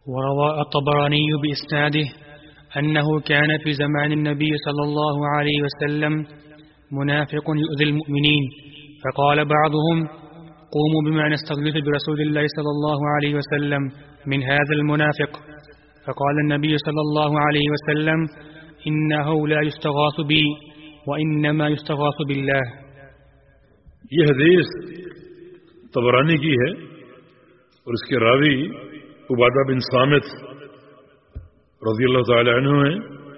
وروى الطبراني بإسناده أنه كان في زمان النبي صلى الله عليه وسلم منافق يؤذي المؤمنين فقال بعضهم قوموا بما نستغيث برسول الله صلى الله عليه وسلم من هذا المنافق فقال النبي صلى الله عليه وسلم إنه لا يستغاث بي وإنما يستغاث بالله. یہ حدیث طبرانی کی ہے اور اس کے راوی عبادہ بن صامت رضی اللہ تعالی عنہ ہیں.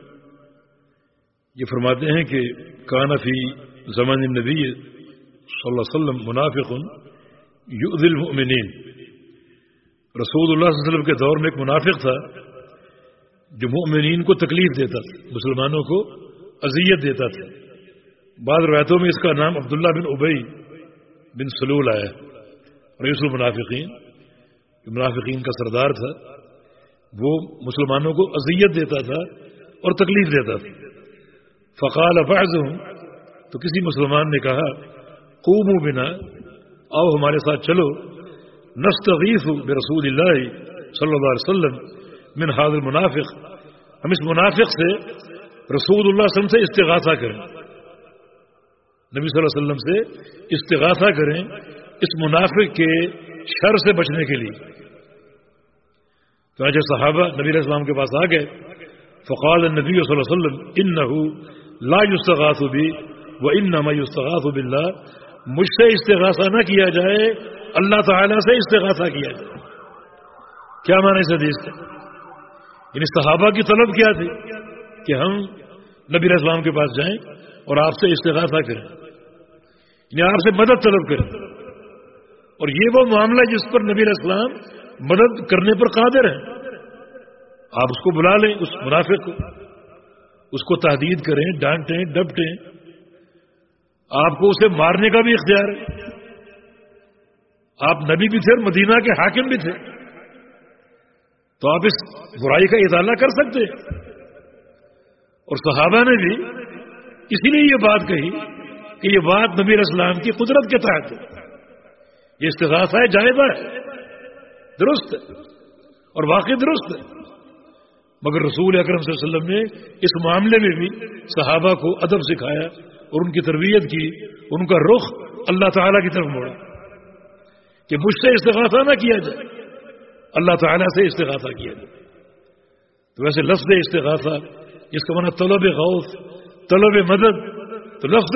یہ فرماتے ہیں کہ کان فی زمان النبی صلی اللہ علیہ وسلم منافق یؤذی المؤمنین. رسول اللہ صلی اللہ علیہ وسلم کے دور میں ایک منافق تھا جو مؤمنین کو تکلیف دیتا تھا, مسلمانوں کو اذیت دیتا تھا. بعض روایتوں میں اس کا نام عبداللہ بن ابی بن سلول آیا, رئیس المنافقین, منافقین کا سردار تھا. وہ مسلمانوں کو اذیت دیتا تھا اور تکلیف دیتا تھا. فقال بعضهم, تو کسی مسلمان نے کہا قوموا بنا, آؤ ہمارے ساتھ چلو, نستغیث برسول اللہ صلی اللہ علیہ وسلم من هذا المنافق, ہم اس منافق سے رسول اللہ صلی اللہ علیہ وسلم سے استغاثہ کریں, نبی صلی اللہ علیہ وسلم سے استغاثہ کریں اس منافق کے شر سے بچنے کے لیے. تو جب صحابہ نبی علیہ السلام کے پاس آ گئے, فقال النبی صلی اللہ علیہ وسلم انہ لا یستغاث بی وانما یستغاث باللہ, مجھ سے استغاثہ نہ کیا جائے, اللہ تعالیٰ سے استغاثہ کیا جائے. کیا معنی اس حدیث کا؟ یعنی صحابہ کی طلب کیا تھی کہ ہم نبی علیہ السلام کے پاس جائیں اور آپ سے استغاثہ کریں, یعنی آپ سے مدد طلب کریں. اور یہ وہ معاملہ جس پر نبی علیہ السلام مدد کرنے پر قادر ہیں. آپ اس کو بلا لیں, اس منافق کو, اس کو تحدید کریں, ڈانٹیں, ڈپٹیں, آپ کو اسے مارنے کا بھی اختیار ہے. آپ نبی بھی تھے اور مدینہ کے حاکم بھی تھے, تو آپ اس برائی کا ازالہ کر سکتے ہیں. اور صحابہ نے بھی اسی لیے یہ بات کہی کہ یہ بات نبی علیہ السلام کی قدرت کے تحت ہے, یہ استغاثہ ہے, جائزہ ہے, درست ہے اور واقعی درست ہے. مگر رسول اکرم صلی اللہ علیہ وسلم نے اس معاملے میں بھی صحابہ کو ادب سکھایا اور ان کی تربیت کی, ان کا رخ اللہ تعالیٰ کی طرف موڑا کہ مجھ سے استغاثہ نہ کیا جائے, اللہ تعالیٰ سے استغاثہ کیا جائے. تو ویسے لفظ استغاثہ جس کا معنی طلب غوث, طلب مدد, تو لفظ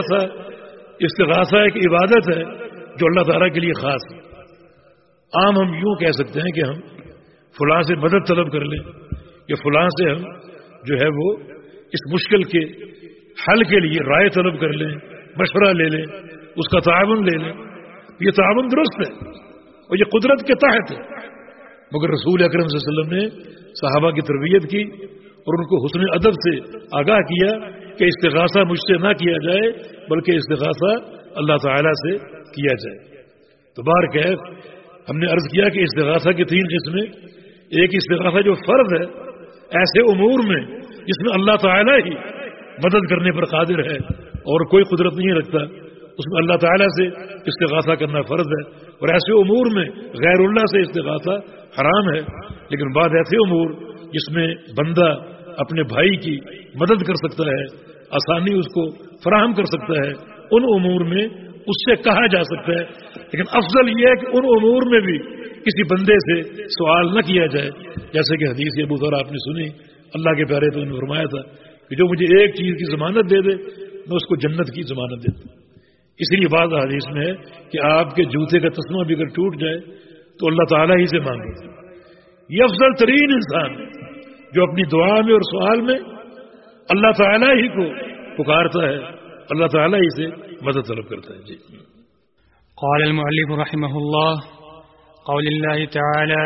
استغاثہ ایک عبادت ہے جو اللہ تعالیٰ کے لیے خاص ہے. عام ہم یوں کہہ سکتے ہیں کہ ہم فلاں سے مدد طلب کر لیں, یا فلاں سے ہم جو ہے وہ اس مشکل کے حل کے لیے رائے طلب کر لیں, مشورہ لے لیں, اس کا تعاون لے لیں. یہ تعاون درست ہے اور یہ قدرت کے تحت ہے. مگر رسول اکرم صلی اللہ علیہ وسلم نے صحابہ کی تربیت کی اور ان کو حسن ادب سے آگاہ کیا کہ استغاثہ مجھ سے نہ کیا جائے بلکہ استغاثہ اللہ تعالیٰ سے کیا جائے. تو بہرکیف ہم نے عرض کیا کہ استغاثہ کی 3 قسمیں. ایک استغاثہ جو فرض ہے ایسے امور میں جس میں اللہ تعالیٰ ہی مدد کرنے پر قادر ہے اور کوئی قدرت نہیں رکھتا, اس میں اللہ تعالیٰ سے استغاثہ کرنا فرض ہے. اور ایسے امور میں غیر اللہ سے استغاثہ حرام ہے. لیکن بعض ایسے امور جس میں بندہ اپنے بھائی کی مدد کر سکتا ہے, آسانی اس کو فراہم کر سکتا ہے, ان امور میں اس سے کہا جا سکتا ہے. لیکن افضل یہ ہے کہ ان امور میں بھی کسی بندے سے سوال نہ کیا جائے. جیسے کہ حدیث ابو ذر آپ نے سنی, اللہ کے پیارے تو نے فرمایا تھا کہ جو مجھے ایک چیز کی ضمانت دے دے میں اس کو جنت کی ضمانت دیتا ہوں. اس لیے بعض حدیث میں ہے کہ آپ کے جوتے کا تسمہ بھی اگر ٹوٹ جائے تو اللہ تعالیٰ ہی سے مانگے. یہ افضل ترین انسان ہے جو اپنی دعا میں اور سوال میں اللہ تعالیٰ ہی کو پکارتا ہے, اللہ تعالیٰ ہی سے مدد طلب کرتا ہے. جی. قال المؤلف رحمه الله قول الله تعالى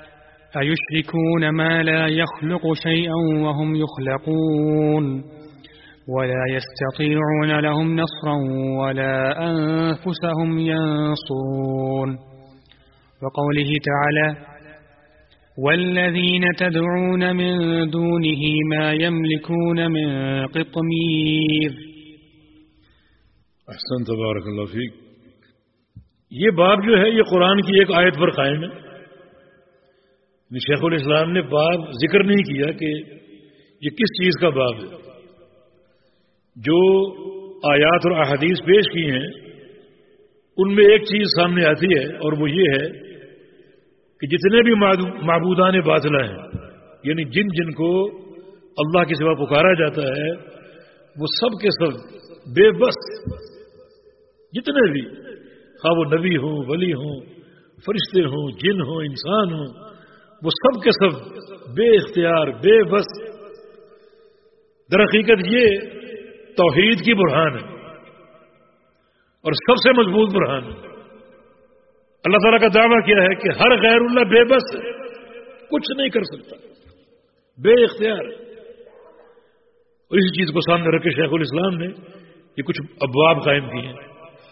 أيشركون ما لا يخلق شيئا وهم يخلقون ولا يستطيعون لهم نصرا ولا أنفسهم ينصرون. وقوله تعالى والذين تدعون من دونه ما يملكون من قطمير. احسن, تبارک اللہ فیک. یہ باب جو ہے یہ قرآن کی ایک آیت پر قائم ہے. شیخ الاسلام نے باب ذکر نہیں کیا کہ یہ کس چیز کا باب ہے. جو آیات اور احادیث پیش کی ہیں ان میں ایک چیز سامنے آتی ہے اور وہ یہ ہے کہ جتنے بھی معبودان باطلہ ہیں یعنی جن جن کو اللہ کے سوا پکارا جاتا ہے وہ سب کے سب بے بس، جتنے بھی خواہ وہ نبی ہوں، ولی ہوں، فرشتے ہوں، جن ہوں، انسان ہوں، وہ سب کے سب بے اختیار، بے بس. در حقیقت یہ توحید کی برہان ہے اور سب سے مضبوط برہان ہے. اللہ تعالیٰ کا دعویٰ کیا ہے کہ ہر غیر اللہ بے بس ہے، کچھ نہیں کر سکتا، بے اختیار ہے. اور اسی چیز کو سامنے رکھ کے شیخ الاسلام نے یہ کچھ ابواب قائم کیے ہیں،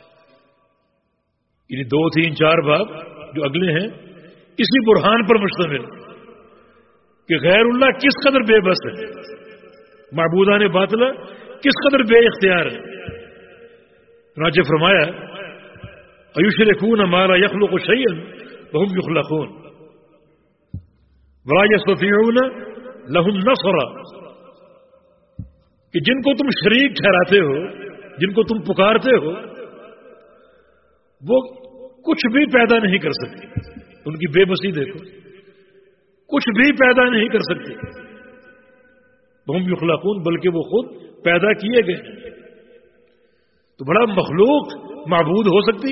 یعنی 2 3 4 باب جو اگلے ہیں اسی برہان پر مشتمل کہ غیر اللہ کس قدر بے بس ہے، معبودان باطلہ کس قدر بے اختیار ہے. چنانچہ فرمایا ایشرکون ما لا یخلق شیئا وهم یخلقون ولا یستطیعون لهم نصرا، کہ جن کو تم شریک ٹھہراتے ہو، جن کو تم پکارتے ہو، وہ کچھ بھی پیدا نہیں کر سکتے. ان کی بے بسی دیکھو، کچھ بھی پیدا نہیں کر سکتے. ہم یخلقون، بلکہ وہ خود پیدا کیے گئے. تو بڑا مخلوق معبود ہو سکتی،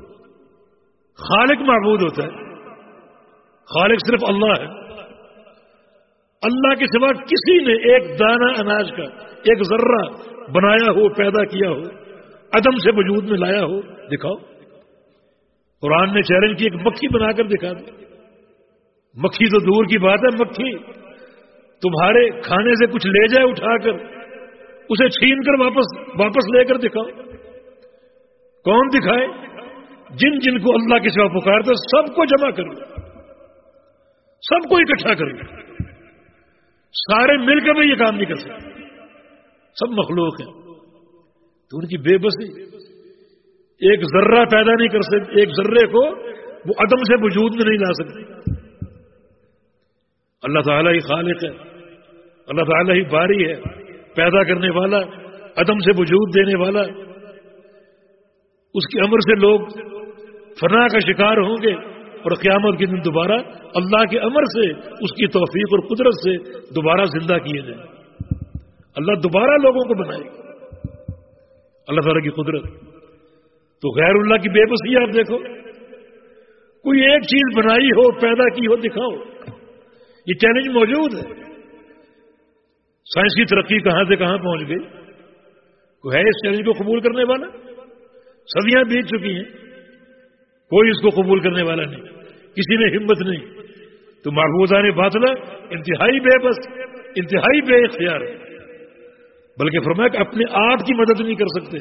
خالق معبود ہوتا ہے. خالق صرف اللہ ہے. اللہ کے سوا کسی نے ایک دانہ اناج کا ایک ذرہ بنایا ہو، پیدا کیا ہو، عدم سے وجود میں لایا ہو، دکھاؤ. قرآن نے چیلنج کی، ایک مکھی بنا کر دکھا دے. مکھی تو دور کی بات ہے، مکھی تمہارے کھانے سے کچھ لے جائے اٹھا کر، اسے چھین کر واپس لے کر دکھاؤ. کون دکھائے؟ جن جن کو اللہ کے سوا پکارتے سب کو جمع کرو، سب کو اکٹھا کرو. سارے مل کر بھی یہ کام نہیں کر سکتے، سب مخلوق ہیں. تو ان کی بے بسی، ایک ذرہ پیدا نہیں کر سکتے، ایک ذرے کو وہ عدم سے وجود میں نہیں لا سکتے. اللہ تعالیٰ ہی خالق ہے، اللہ تعالیٰ ہی باری ہے، پیدا کرنے والا، عدم سے وجود دینے والا. اس کے امر سے لوگ فنا کا شکار ہوں گے اور قیامت کے دن دوبارہ اللہ کے امر سے، اس کی توفیق اور قدرت سے دوبارہ زندہ کیے جائیں. اللہ دوبارہ لوگوں کو بنائے گا، اللہ تعالیٰ کی قدرت. تو غیر اللہ کی بے بسی آپ دیکھو، کوئی ایک چیز بنائی ہو، پیدا کی ہو، دکھاؤ. یہ چیلنج موجود ہے. سائنس کی ترقی کہاں سے کہاں پہنچ گئی، کوئی ہے اس چیلنج کو قبول کرنے والا؟ صدیاں بیت چکی ہیں، کوئی اس کو قبول کرنے والا نہیں، کسی نے ہمت نہیں. تو معبودان باطلہ انتہائی بے بس، انتہائی بے اختیار ہے. بلکہ فرمایا کہ اپنے آپ کی مدد نہیں کر سکتے،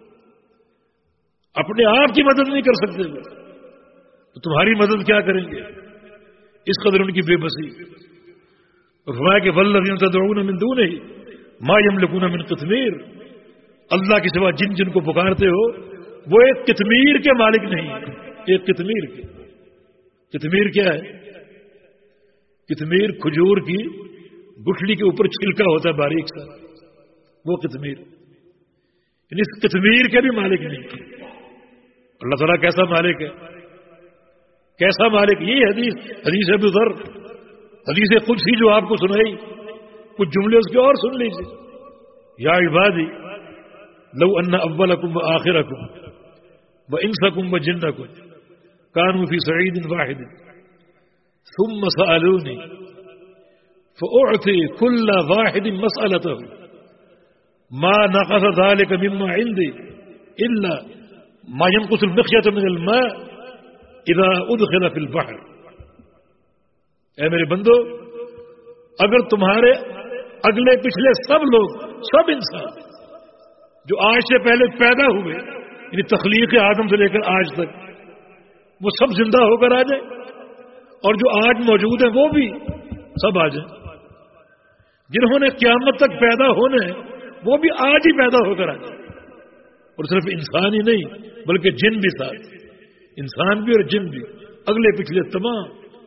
اپنے آپ کی مدد نہیں کر سکتے. تو تمہاری مدد کیا کریں گے؟ اس قدر ان کی بے بسی. اور فرمایا کہ والذین تدعون من دونہ ما یملکون من قطمیر، اللہ کے سوا جن جن کو پکارتے ہو وہ ایک قطمیر کے مالک نہیں، ایک قطمیر کے. قطمیر کیا ہے؟ قطمیر کھجور کی گٹھلی کے اوپر چھلکا ہوتا ہے باریک سا، وہ قطمیر. یعنی اس قطمیر کے بھی مالک نہیں. اللہ تعالیٰ کیسا مالک ہے، کیسا مالک. یہ حدیث ابو ذر، حدیث قدسی جو آپ کو سنائی، کچھ جملے اس کے اور سن لیجیے. یا عبادی لو ان اولکم وآخرکم وانسکم وجنکم كانوا في صعيد واحد ثم سألوني فأعطي كل واحد مسألته ما نقص ذلك مما عندي إلا ما ينقص المخيط من الماء إذا أدخل في البحر. اے میرے بندو، اگر تمہارے اگلے پچھلے سب لوگ، سب انسان جو آج سے پہلے پیدا ہوئے، یعنی تخلیق آدم سے لے کر آج تک، وہ سب زندہ ہو کر آ جائیں، اور جو آج موجود ہیں وہ بھی سب آ جائیں، جنہوں نے قیامت تک پیدا ہونا ہے وہ بھی آج ہی پیدا ہو کر آ جائیں. اور صرف انسان ہی نہیں بلکہ جن بھی ساتھ، انسان بھی اور جن بھی، اگلے پچھلے تمام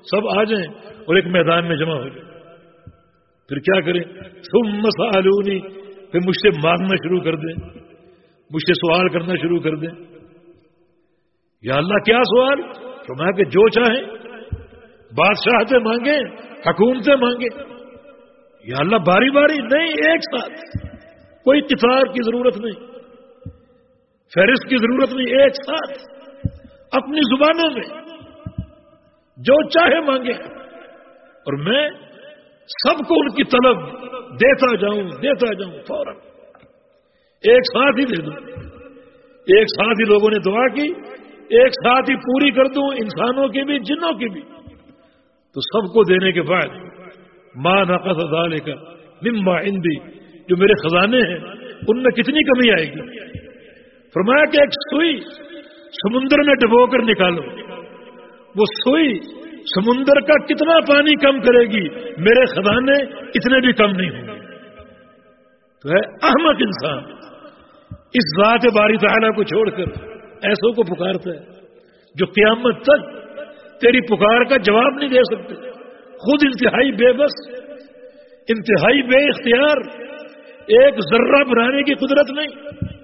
سب آ جائیں اور ایک میدان میں جمع ہو جائیں. پھر کیا کریں؟ ثم سألونی، پھر مجھ سے مانگنا شروع کر دیں، مجھ سے سوال کرنا شروع کر دیں. یا اللہ کیا سوال؟ فرمایا کہ جو چاہیں، بادشاہتیں مانگیں، حکومتیں مانگیں. یا اللہ باری باری نہیں، ایک ساتھ، کوئی قطار کی ضرورت نہیں، فہرست کی ضرورت نہیں، ایک ساتھ اپنی زبانوں میں جو چاہے مانگے اور میں سب کو ان کی طلب دیتا جاؤں فوراً، ایک ساتھ ہی دے دوں. ایک ساتھ ہی لوگوں نے دعا کی، ایک ساتھ ہی پوری کر دوں، انسانوں کی بھی جنوں کی بھی. تو سب کو دینے کے بعد ما نقص ذلک مما عندی، جو میرے خزانے ہیں ان میں کتنی کمی آئے گی؟ فرمایا کہ ایک سوئی سمندر میں ڈبو کر نکالو، وہ سوئی سمندر کا کتنا پانی کم کرے گی، میرے خزانے اتنے بھی کم نہیں ہوں گے. تو ہے احمق انسان اس ذات باری تعالیٰ کو چھوڑ کر ایسوں کو پکارتا ہے جو قیامت تک تیری پکار کا جواب نہیں دے سکتے. خود انتہائی بے بس، انتہائی بے اختیار، ایک ذرہ بنانے کی قدرت نہیں.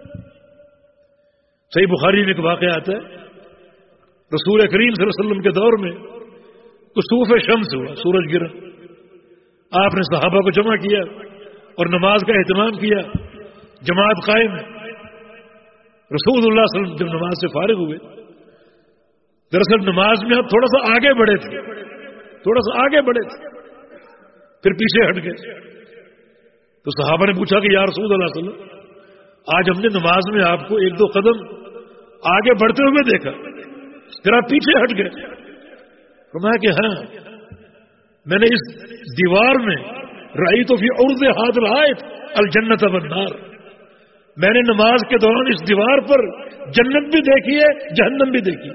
صحیح بخاری میں ایک واقعہ آتا ہے، رسول کریم صلی اللہ علیہ وسلم کے دور میں کسوف شمس ہوا، سورج گرا. آپ نے صحابہ کو جمع کیا اور نماز کا اہتمام کیا، جماعت قائم ہے. رسول اللہ صلی اللہ علیہ وسلم جب نماز سے فارغ ہوئے، دراصل نماز میں آپ تھوڑا سا آگے بڑھے تھے، پھر پیچھے ہٹ گئے. تو صحابہ نے پوچھا کہ یا رسول اللہ صلی اللہ علیہ وسلم، آج ہم نے نماز میں آپ کو ایک دو قدم آگے بڑھتے ہوئے دیکھا، پھر آپ پیچھے ہٹ گئے. فرمایا کہ ہاں، میں نے اس دیوار میں رأیت فی عرض ھذا الحائط الجنت والنار، میں نے نماز کے دوران اس دیوار پر جنت بھی دیکھی ہے، جہنم بھی دیکھی.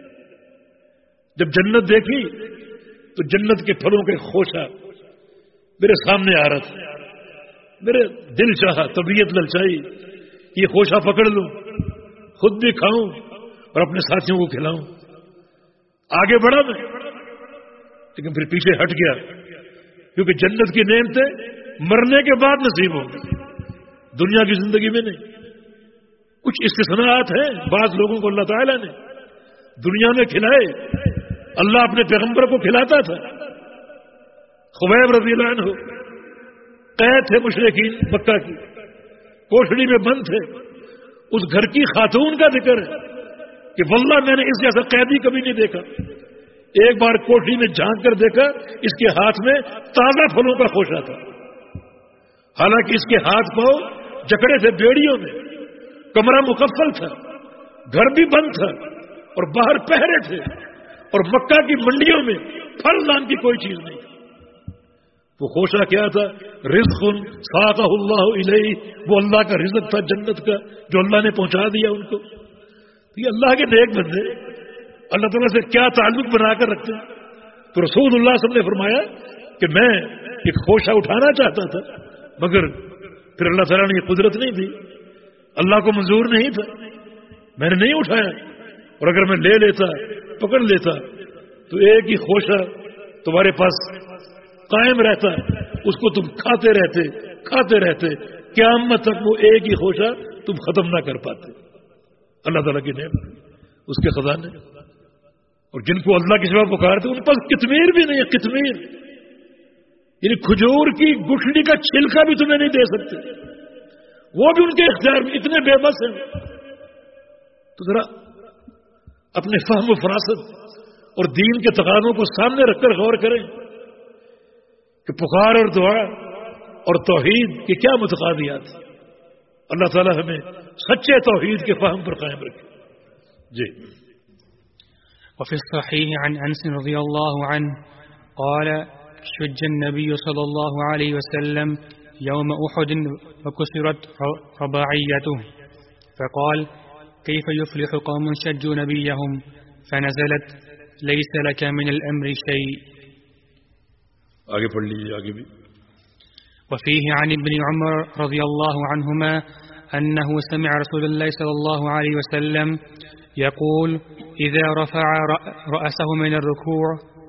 جب جنت دیکھی تو جنت کے پھلوں کے خوشہ میرے سامنے آ رہا تھا. میرے دل چاہا، طبیعت للچائی، یہ خوشہ پکڑ لوں، خود بھی کھاؤں اور اپنے ساتھیوں کو کھلاؤں. آگے بڑھا میں، لیکن پھر پیچھے ہٹ گیا، کیونکہ جنت کی نعمتیں مرنے کے بعد نصیب ہوں گی، دنیا کی زندگی میں نہیں. کچھ استثناءات ہیں، بعض لوگوں کو اللہ تعالیٰ نے دنیا میں کھلائے. اللہ اپنے پیغمبر کو کھلاتا تھا. خبیب رضی اللہ عنہ قید تھے مشرکین مکہ کی، کوٹڑی میں بند تھے. اس گھر کی خاتون کا ذکر ہے کہ واللہ میں نے اس جیسا قیدی کبھی نہیں دیکھا. ایک بار کوٹڑی میں جھانک کر دیکھا، اس کے ہاتھ میں تازہ پھلوں کا خوشہ تھا، حالانکہ اس کے ہاتھ پاؤں جکڑے تھے بیڑیوں میں، کمرہ مکفل تھا، گھر بھی بند تھا اور باہر پہرے تھے، اور مکہ کی منڈیوں میں پھل نام کی کوئی چیز نہیں. وہ خوشہ کیا تھا؟ رزق ساقہ اللہ الیہ، وہ اللہ کا رزق تھا جنت کا جو اللہ نے پہنچا دیا ان کو. یہ اللہ کے نیک بندے اللہ تعالیٰ سے کیا تعلق بنا کر رکھتے ہیں. تو رسول اللہ صلی اللہ علیہ وسلم نے فرمایا کہ میں ایک خوشہ اٹھانا چاہتا تھا، مگر پھر اللہ تعالیٰ نے یہ قدرت نہیں دی، اللہ کو منظور نہیں تھا، میں نے نہیں اٹھایا. اور اگر میں لے لیتا، پکڑ لیتا، تو ایک ہی خوشہ تمہارے پاس قائم رہتا، اس کو تم کھاتے رہتے، قیامت تک وہ ایک ہی خوشہ تم ختم نہ کر پاتے. اللہ تعالیٰ کی نعمت، اس کے خزانے. اور جن کو اللہ کی سوا پکارتے ان پر قطمیر بھی نہیں ہے. قطمیر یعنی کھجور کی گٹھلی کا چھلکا بھی تمہیں نہیں دے سکتے، وہ بھی ان کے اختیار میں. اتنے بے بس ہیں. تو ذرا اپنے فہم و فراست اور دین کے تقاضوں کو سامنے رکھ کر غور کریں کہ پکار اور دعا اور توحید کے کیا متقاضیات ہیں. اللہ تعالیٰ ہمیں سچے توحید کے فہم پر قائم رکھے. جی. وفي الصحيح عن أنس رضي الله عنه قال شج النبي صلى الله عليه وسلم يوم أحد وكسرت رباعيته فقال كيف يفلح قوم شجوا نبيهم فنزلت ليس لك من الأمر شيء. آگے پڑھ لیجیے آگے بھی. وفيه عن ابن عمر رضي الله عنهما أنه سمع رسول الله صلى الله عليه وسلم يقول إذا رفع رأسه من الركوع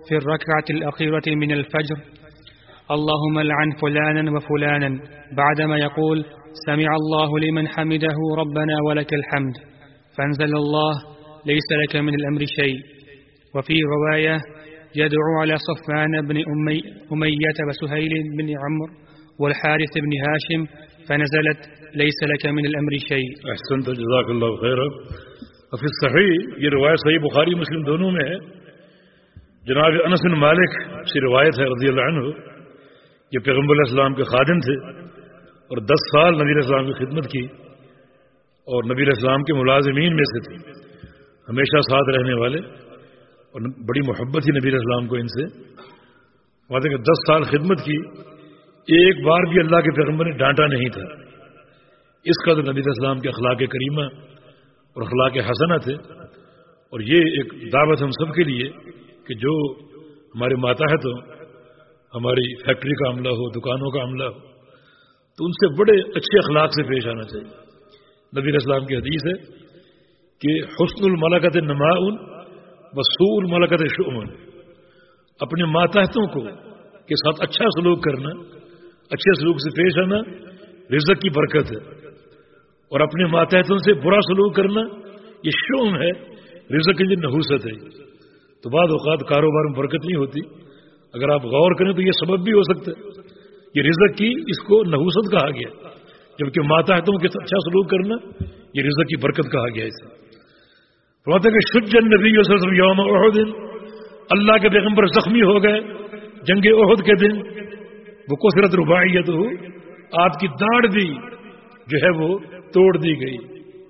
في الركعة الأخيرة من الفجر اللهم لعن فلانا وفلانا بعدما يقول سمع الله لمن حمده ربنا ولك الحمد فانزل الله ليس لك من الأمر شيء. وفي رواية يدعو على صفوان بن أمية وسهيل بن عمرو والحارث بن هاشم فنزلت ليس لك من الأمر شيء. احسنت جزاک اللہ خیر. وفي الصحيح یہ روایت صحیح بخاری مسلم دونوں میں ہے. جناب انس بن مالک سے روایت ہے رضی اللہ عنہ. یہ پیغمبر علیہ السلام کے خادم تھے اور 10 سال نبی علیہ السلام کی خدمت کی اور نبی علیہ السلام کے ملازمین میں سے تھے, ہمیشہ ساتھ رہنے والے, اور بڑی محبت تھی نبی علیہ السلام کو ان سے. بات ہے کہ 10 سال خدمت کی, ایک بار بھی اللہ کے پیغمبر نے ڈانٹا نہیں تھا. اس قدر نبی علیہ السلام کے اخلاق کریمہ اور اخلاق حسنہ تھے. اور یہ ایک دعوت ہم سب کے لیے کہ جو ہمارے ماتحت ہوں, ہماری فیکٹری کا عملہ ہو, دکانوں کا عملہ ہو, تو ان سے بڑے اچھے اخلاق سے پیش آنا چاہیے. نبی علیہ السلام کی حدیث ہے کہ حسن الملکت نماء وسوء الملکت شؤم. اپنے ماتحتوں کو کے ساتھ اچھا سلوک کرنا, اچھے سلوک سے پیش آنا رزق کی برکت ہے, اور اپنے ماتحتوں سے برا سلوک کرنا یہ شؤم ہے, رزق کی نحوست ہے. تو بعض اوقات کاروبار میں برکت نہیں ہوتی. اگر آپ غور کریں تو یہ سبب بھی ہو سکتا ہے. یہ رزق کی اس کو نحوست کہا گیا, جبکہ ماتحتوں کے ساتھ اچھا سلوک کرنا یہ رزق کی برکت کہا گیا. اسے فرماتے کہ شج النبی صلی اللہ علیہ وسلم یوم احد, اللہ کے پیغمبر زخمی ہو گئے جنگ احد کے دن. وہ کثرت رباعیت ہو, آپ کی داڑھ بھی جو ہے وہ توڑ دی گئی,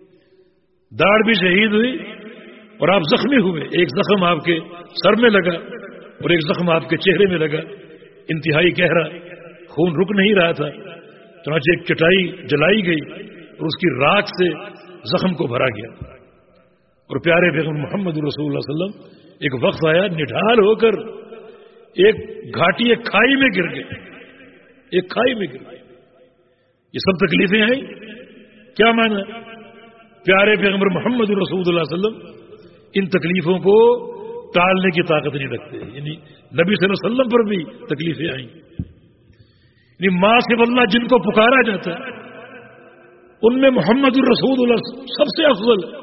داڑھ بھی شہید ہوئی اور آپ زخمی ہوئے. ایک زخم آپ کے سر میں لگا اور ایک زخم آپ کے چہرے میں لگا, انتہائی گہرا, خون رک نہیں رہا تھا. چنانچہ ایک چٹائی جلائی گئی اور اس کی راکھ سے زخم کو بھرا گیا. اور پیارے پیغمبر محمد رسول اللہ صلی اللہ علیہ وسلم ایک وقت آیا نڈھال ہو کر ایک گھاٹی, ایک کھائی میں گر گئے, ایک کھائی میں گر گئے. یہ سب تکلیفیں آئیں. کیا معنی؟ پیارے پیغمبر محمد رسول اللہ صلی اللہ علیہ وسلم ان تکلیفوں کو ٹالنے کی طاقت نہیں رکھتے. یعنی نبی صلی اللہ علیہ وسلم پر بھی تکلیفیں آئیں. یعنی ماں سے اللہ جن کو پکارا جاتا ہے ان میں محمد الرسول اللہ سب سے افضل ہے.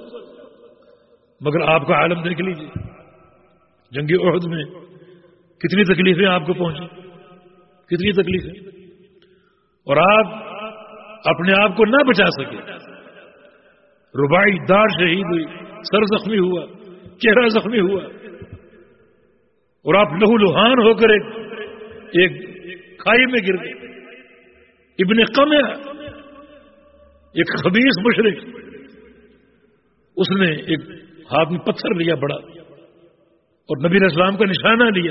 مگر آپ کا عالم دیکھ لیجیے, جنگ احد میں کتنی تکلیفیں آپ کو پہنچی, کتنی تکلیفیں, اور آپ اپنے آپ کو نہ بچا سکے. رباعی داڑھ شہید ہوئی, سر زخمی ہوا, چہرہ زخمی ہوا, اور آپ لہو لہان ہو کر ایک کھائی میں گر گئے. ابن قمیہ ایک خبیث مشرک, اس نے ایک ہاتھ میں پتھر لیا بڑا اور نبی علیہ السلام کا نشانہ لیا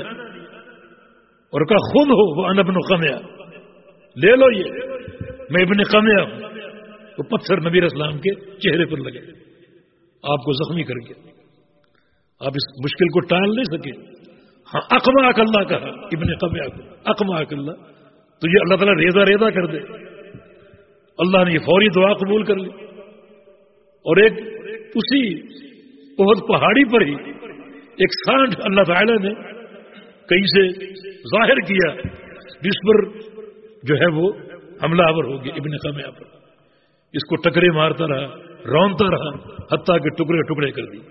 اور کہا خود ہو وہ انا ابن قمیہ, لے لو یہ میں ابن قمیہ ہوں. وہ پتھر نبی علیہ السلام کے چہرے پر لگے, آپ کو زخمی کر کے. آپ اس مشکل کو ٹال نہیں سکے. ہاں اقمعک اللہ کہا ابن قمیہ کو, اقمعک اللہ, تو یہ اللہ تعالیٰ ریزہ ریزہ کر دے. اللہ نے یہ فوری دعا قبول کر لی. اور ایک اسی احد پہاڑی پر ہی ایک سانڈ اللہ تعالیٰ نے کہیں سے ظاہر کیا جس پر جو ہے وہ حملہ آور ہو گیا ابن قمیہ پر. اس کو ٹکرے مارتا رہا, رونتا رہا, حتیٰ کہ ٹکڑے ٹکڑے کر دی.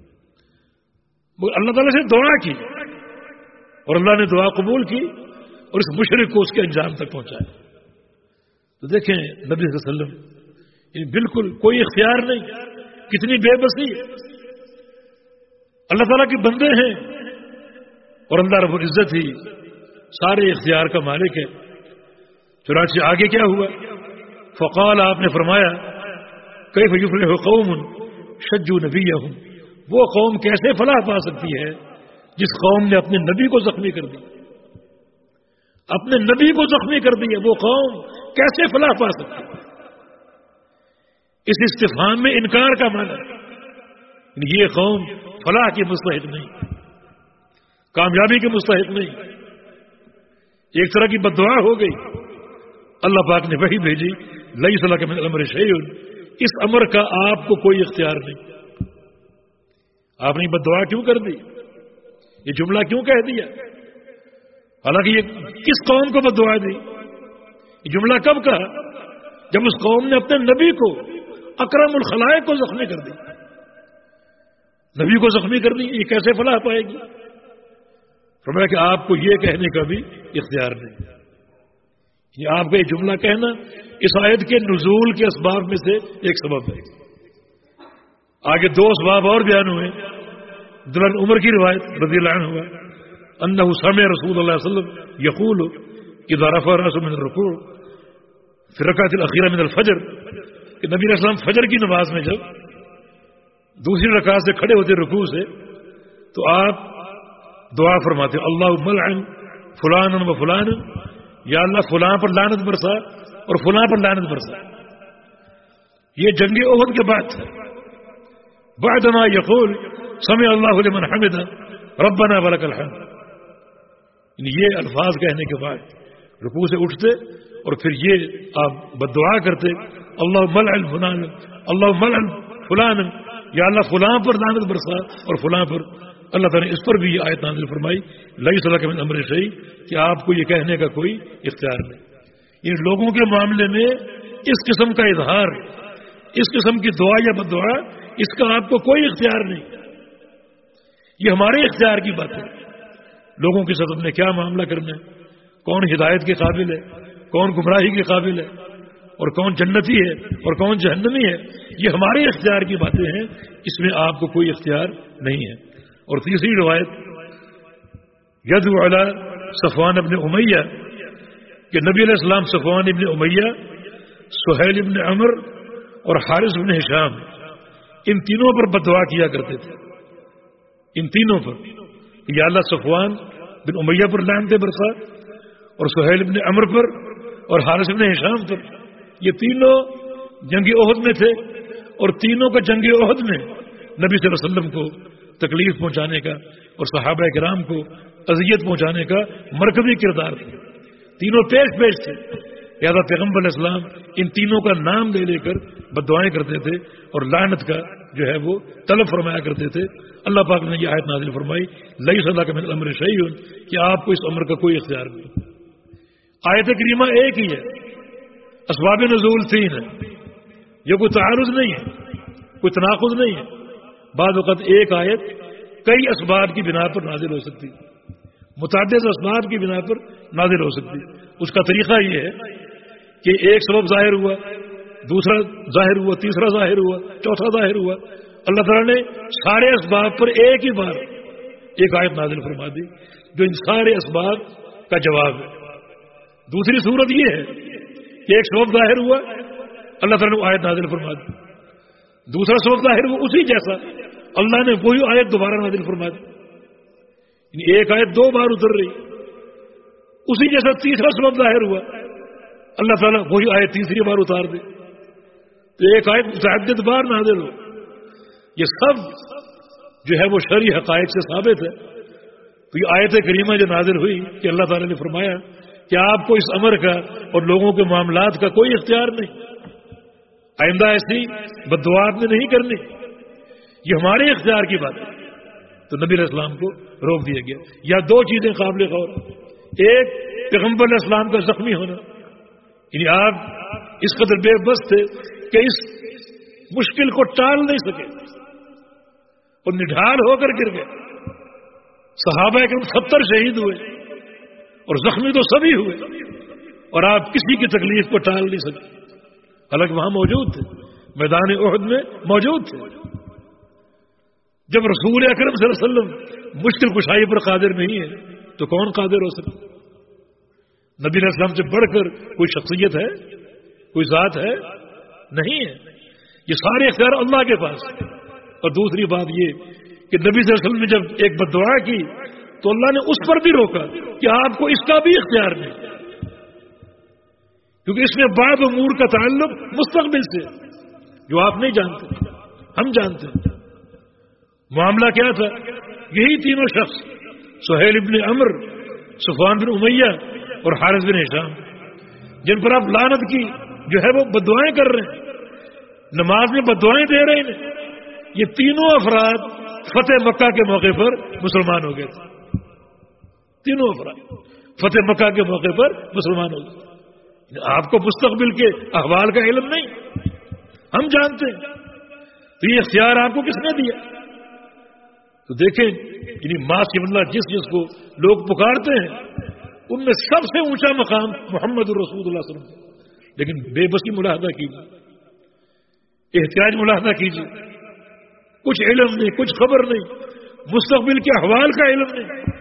اللہ تعالیٰ سے دعا کی اور اللہ نے دعا قبول کی اور اس مشرک کو اس کے انجام تک پہنچایا. تو دیکھیں نبی صلی اللہ علیہ وسلم بالکل کوئی اختیار نہیں, کتنی بے بسی. اللہ تعالیٰ کے بندے ہیں اور اللہ رب العزت ہی سارے اختیار کا مالک ہے. چنانچہ آگے کیا ہوا؟ فقال, آپ نے فرمایا کیف یفلح قوم شجوا نبیہم, وہ قوم کیسے فلاح پا سکتی ہے جس قوم نے اپنے نبی کو زخمی کر دی, اپنے نبی کو زخمی کر دیا. وہ قوم کیسے فلاح پا سکتی ہے؟ اس استفہام میں انکار کا معنی, یہ قوم فلاح کی مستحق نہیں, کامیابی کے مستحق نہیں, ایک طرح کی بددعا ہو گئی. اللہ پاک نے وحی بھیجی لیس لک من الامر شیء, اس امر کا آپ کو کوئی اختیار نہیں. آپ نے بددعا کیوں کر دی؟ یہ جملہ کیوں کہہ دیا؟ حالانکہ یہ کس قوم کو بد دعا دی؟ یہ جملہ کب کہا؟ جب اس قوم نے اپنے نبی کو، اکرم الخلائق کو زخمی کر دی. نبی کو زخمی کر دی، یہ کیسے فلاح پائے گی؟ فرمایا کہ آپ کو یہ کہنے کا بھی اختیار نہیں. یہ آپ کا یہ جملہ کہنا اس آیت کے نزول کے اسباب میں سے ایک سبب ہے. آگے دو اسباب اور بیان ہوئے. عبداللہ عمر کی روایت رضی اللہ عنہ ہوا انہ سمع رسول اللہ صلی اللہ علیہ وسلم یقول اذا رفع رأسه من الركوع فی الرکعۃ الاخیرہ من الفجر، کہ نبی علیہ السلام فجر کی نماز میں جب دوسری رکعت سے کھڑے ہوتے رکوع سے تو آپ دعا فرماتے اللہم لعن فلانا و فلانا، یا اللہ فلاں پر لعنت برسا اور فلاں پر لعنت برسا. یہ جنگ احد کے بعد تھا. بعدما یقول سمع اللہ لمن حمدہ ربنا ولک الحمد، یہ الفاظ کہنے کے بعد رکوع سے اٹھتے اور پھر یہ آپ بددعا کرتے اللہم لعن فلانا اللہم لعن فلانا، یا اللہ فلاں پر لعنت برسا اور فلاں پر. اللہ تعالیٰ نے اس پر بھی یہ آیت نازل فرمائی لیس لک من امر شیء، کہ آپ کو یہ کہنے کا کوئی اختیار نہیں. ان لوگوں کے معاملے میں اس قسم کا اظہار، اس قسم کی دعا یا بددعا، اس کا آپ کو کوئی اختیار نہیں. یہ ہمارے اختیار کی بات ہے. لوگوں کے ساتھ نے کیا معاملہ کرنا ہے، کون ہدایت کے قابل ہے، کون گمراہی کے قابل ہے، اور کون جنتی ہے اور کون جہنمی ہے، یہ ہمارے اختیار کی باتیں ہیں. اس میں آپ کو کوئی اختیار نہیں ہے. اور تیسری روایت یدعو علی صفوان ابن امیہ، کہ نبی علیہ السلام صفوان ابن امیہ، سہیل ابن عمر اور حارث ابن ہشام، ان تینوں پر بددعا کیا کرتے تھے. ان تینوں پر یا اللہ صفوان بن امیہ پر لعنت برسا اور سہیل ابن عمر پر اور حارث ابن ہشام پر. یہ تینوں جنگ احد میں تھے اور تینوں کا جنگ احد میں نبی صلی اللہ علیہ وسلم کو تکلیف پہنچانے کا اور صحابہ کرام کو اذیت پہنچانے کا مرکزی کردار تھا. تینوں پیش تھے. لہٰذا پیغمبر علیہ السلام ان تینوں کا نام لے کر بددعائیں کرتے تھے اور لعنت کا جو ہے وہ طلب فرمایا کرتے تھے. اللہ پاک نے یہ آیت نازل فرمائی لیس لک من الامر شیء، کہ آپ کو اس امر کا کوئی اختیار نہیں. آیت کریمہ ایک ہی ہے، اسباب نزول تین ہے. یہ کوئی تعارض نہیں ہے، کوئی تناقض نہیں ہے. بعض وقت ایک آیت کئی اسباب کی بنا پر نازل ہو سکتی، متعدد اسباب کی بنا پر نازل ہو سکتی. اس کا طریقہ یہ ہے کہ ایک سبب ظاہر ہوا، دوسرا ظاہر ہوا، تیسرا ظاہر ہوا، چوتھا ظاہر ہوا. اللہ تعالیٰ نے سارے اسباب پر ایک ہی بار ایک آیت نازل فرما دی جو ان سارے اسباب کا جواب ہے. دوسری صورت یہ ہے کہ ایک سبب ظاہر ہوا، اللہ تعالیٰ نے آیت نازل فرما دی. دوسرا سبب ظاہر ہوا اسی جیسا، اللہ نے وہی آیت دوبارہ نازل فرما دی. ایک آیت دو بار اتر رہی، اسی جیسا تیسرا سبب ظاہر ہوا، اللہ تعالیٰ وہی آیت تیسری بار اتار دے. تو ایک آیت متعدد بار نازل ہو. یہ سب جو ہے وہ شرعی حقائق سے ثابت ہے. تو یہ آیت کریمہ جو نازل ہوئی کہ اللہ تعالیٰ نے فرمایا کہ آپ کو اس امر کا اور لوگوں کے معاملات کا کوئی اختیار نہیں، آئندہ ایسی بددعا آپ نے نہیں کرنی، یہ ہمارے اختیار کی بات ہے. تو نبی علیہ السلام کو روک دیا گیا. یا دو چیزیں قابل غور، ایک پیغمبر علیہ السلام کا زخمی ہونا، یعنی آپ اس قدر بے بس تھے کہ اس مشکل کو ٹال نہیں سکے اور نڈھال ہو کر گر گئے. صحابہ کے 70 شہید ہوئے اور زخمی تو سبھی ہوئے، اور آپ کسی کی تکلیف کو ٹال نہیں سکے. حالانکہ وہاں موجود تھے، میدان احد میں موجود تھے. جب رسول اکرم صلی اللہ علیہ وسلم مشکل کشائی پر قادر نہیں ہے تو کون قادر ہو سکتا؟ نبی علیہ السلام سے بڑھ کر کوئی شخصیت ہے، کوئی ذات ہے؟ نہیں ہے. یہ سارے اختیار اللہ کے پاس. اور دوسری بات یہ کہ نبی صلی اللہ علیہ وسلم نے جب ایک بددعا کی تو اللہ نے اس پر بھی روکا کہ آپ کو اس کا بھی اختیار نہیں، کیونکہ اس میں بعض امور کا تعلق مستقبل سے جو آپ نہیں جانتے، ہم جانتے ہیں. معاملہ کیا تھا؟ یہی تینوں شخص سہیل ابن عمر، صفوان بن امیہ اور حارث بن ہشام، جن پر آپ لعنت کی جو ہے وہ بددعائیں کر رہے ہیں، نماز میں بددعائیں دے رہے ہیں. یہ تینوں افراد فتح مکہ کے موقع پر مسلمان ہو گئے تھے. تینوں افراد فتح مکہ کے موقع پر مسلمان ہو گئے. آپ کو مستقبل کے احوال کا علم نہیں، ہم جانتے ہیں. تو یہ اختیار آپ کو کس نے دیا؟ تو دیکھیں یعنی ماں سے اللہ جس کو لوگ پکارتے ہیں ان میں سب سے اونچا مقام محمد الرسول اللہ صلی اللہ علیہ وسلم. لیکن بے بسی ملاحظہ کیجیے، احتیاج ملاحظہ کیجیے، کچھ علم نہیں، کچھ خبر نہیں، مستقبل کے احوال کا علم نہیں.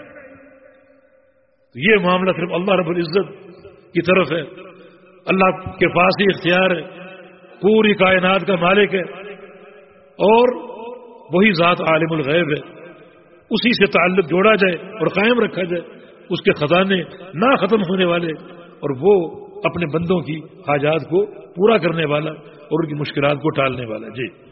یہ معاملہ صرف اللہ رب العزت کی طرف ہے. اللہ کے پاس ہی اختیار ہے، پوری کائنات کا مالک ہے، اور وہی ذات عالم الغیب ہے. اسی سے تعلق جوڑا جائے اور قائم رکھا جائے. اس کے خزانے نہ ختم ہونے والے، اور وہ اپنے بندوں کی حاجات کو پورا کرنے والا اور ان کی مشکلات کو ٹالنے والا. جی